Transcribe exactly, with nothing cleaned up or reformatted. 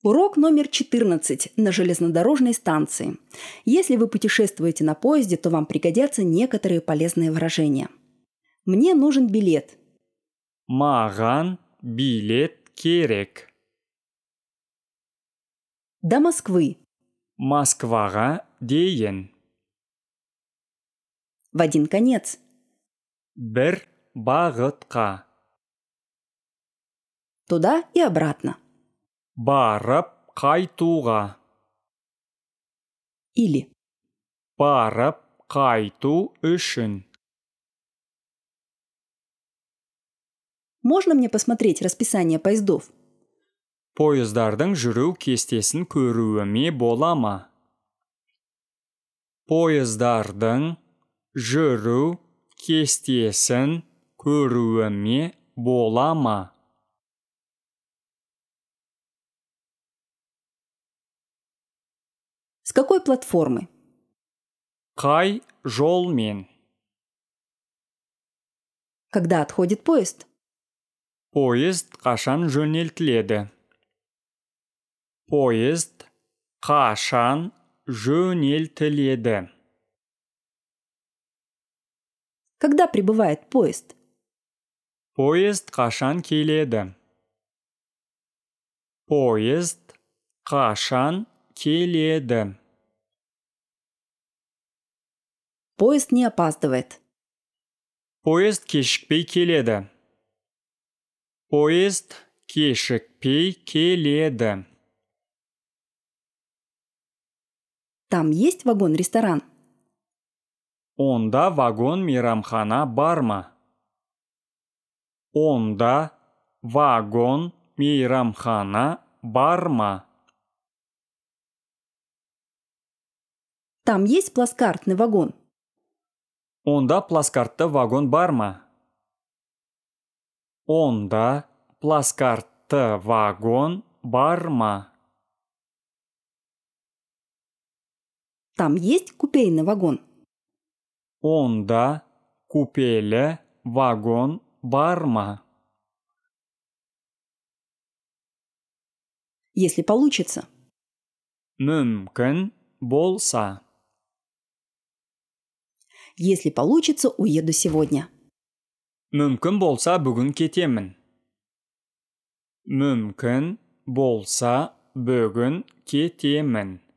Урок номер четырнадцать на железнодорожной станции. Если вы путешествуете на поезде, то вам пригодятся некоторые полезные выражения. Мне нужен билет. Маған билет керек. До Москвы. Москваға дейін. В один конец. Бір бағытқа. Туда и обратно. Барып қайтуға. Или Барып қайту үшін. можно мне посмотреть расписание поездов? Пойыздардың жүру кестесін көруіме бола ма? Пойыздардың жүру кестесін көруіме бола ма? С какой платформы? Қай жолмен? Когда отходит поезд? Поезд қашан жөнелтіледі? Поезд қашан жөнелтіледі? Когда прибывает поезд? Поезд қашан келеді? Поезд қашан келеді? Поезд не опаздывает. Поезд кешікпей келеді. Поезд кешікпей келеді. Там есть вагон-ресторан? Онда вагон мейрамхана бар ма? Онда вагон мейрамхана бар ма? Там есть плацкартный вагон? Онда плацкартты вагон бар ма? Онда плацкартты вагон бар ма? Там есть купейный вагон? Онда купелі вагон бар ма? Если получится. Мүмкін болса. Если получится, уеду сегодня. Мүмкін болса, бүгін кетемін. Мүмкін болса, бүгін кетемін.